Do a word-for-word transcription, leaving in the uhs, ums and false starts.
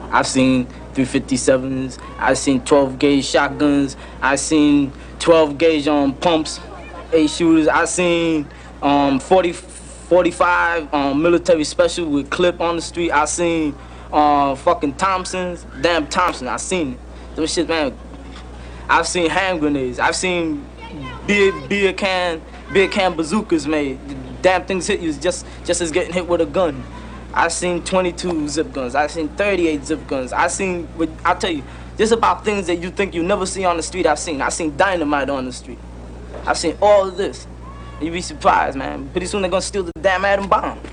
I've seen three fifty-sevens. I've seen twelve gauge shotguns. I've seen twelve gauge um pumps, eight shooters. I've seen um forty, forty-five um military special with clip on the street. I've seen uh fucking Thompsons, damn Thompson. I've seen it. Those shit, man. I've seen hand grenades. I've seen beer beer can beer can bazookas made. Damn things hit you just just as getting hit with a gun. I've seen twenty-two zip guns. I've seen thirty-eight zip guns. I've seen, I'll tell you, just about things that you think you never see on the street. I've seen. I've seen dynamite on the street. I've seen all of this. You'd be surprised, man. Pretty soon they're gonna steal the damn atom bomb.